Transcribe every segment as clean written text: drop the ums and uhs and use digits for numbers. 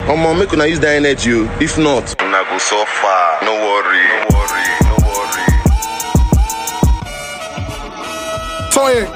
Make una use that energy. If not, una go so far. No worry. Toye,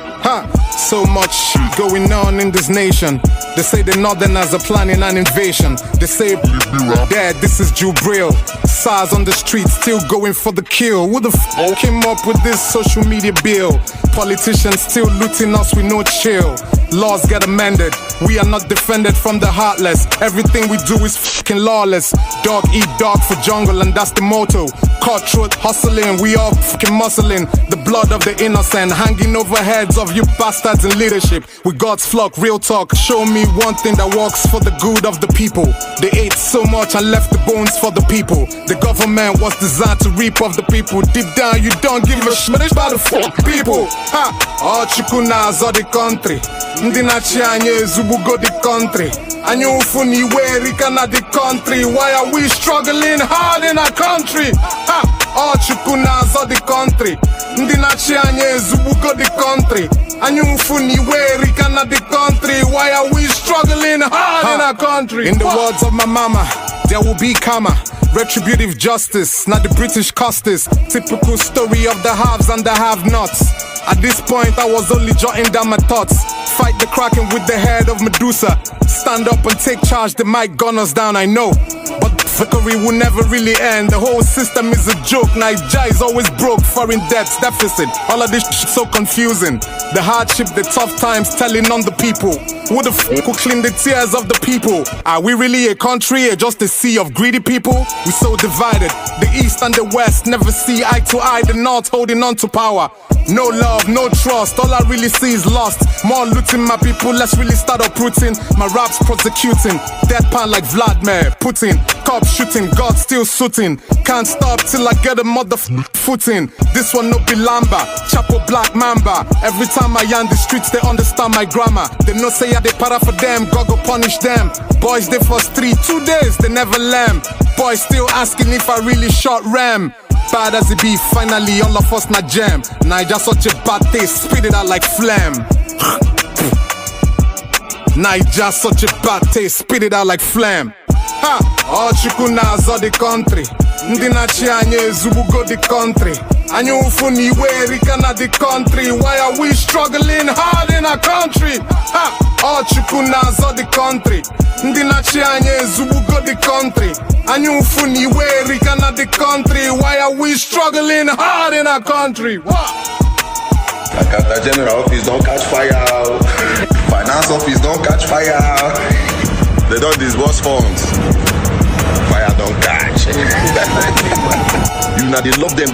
so much going on in this nation. They say the Northerners are planning an invasion. They say, Dad, this is Jubril. SARS on the streets, still going for the kill. Who the f came up with this social media bill? Politicians still looting us with no chill. Laws get amended, we are not defended from the heartless. Everything we do is fucking lawless. Dog eat dog for jungle, and that's the motto. Cutthroat hustling, we all fucking muscling. The blood of the innocent hanging over heads of you bastards in leadership. With God's flock, real talk, show me one thing that works for the good of the people. They ate so much and left the bones for the people. The government was designed to reap of the people. Deep down you don't give a shit about the fuck people. All chukunas of the country. Ndi nachi anye zubugo the country. Anyo ufuni werika na the country. Why are we struggling hard in our country? All chukunas of the country. Ndi nachi anye zubugo the country. Anyo ufuni werika na the country. Why are we struggling hard in our country? In the words of my mama, there will be karma. Retributive justice, not the British custis. Typical story of the haves and the have-nots. At this point I was only jotting down my thoughts. Fight the Kraken with the head of Medusa. Stand up and take charge, they might gun us down, I know. But fuckery will never really end. The whole system is a joke. Nigeria is always broke, foreign debts, deficit. All of this shit's so confusing. The hardship, the tough times telling on the people. Who the f will clean the tears of the people? Are we really a country or just a sea of greedy people? We so divided. The east and the west never see eye to eye. The north holding on to power. No love, no trust, all I really see is lost. More looting my people, let's really start uprooting. My raps prosecuting, deadpan like Vladimir Putin. Cops shooting, God still suiting. Can't stop till I get a footing. This one no be Lamba, Chapo Black Mamba. Every time I yarn the streets, they understand my grammar. They know say I they para for them, God go punish them. Boys they for street, 2 days, they never lamb. Boys still asking if I really shot Ram. Bad as it be, finally all of us not jam. Naija such a bad taste, spit it out like phlegm. Naija such a bad taste, spit it out like phlegm. All chukunas of the country. Ndi nachi anye zubugo the country. Anyo ufuni werika na the country. Why are we struggling hard in our country? All chukunas of the country. Ndi nachi anye zubugo the country. Anyo ufuni werika na the country. Why are we struggling hard in our country? Akata General Office don't catch fire. Finance Office don't catch fire. They don't disburse funds. Fire don't catch. You know they love them.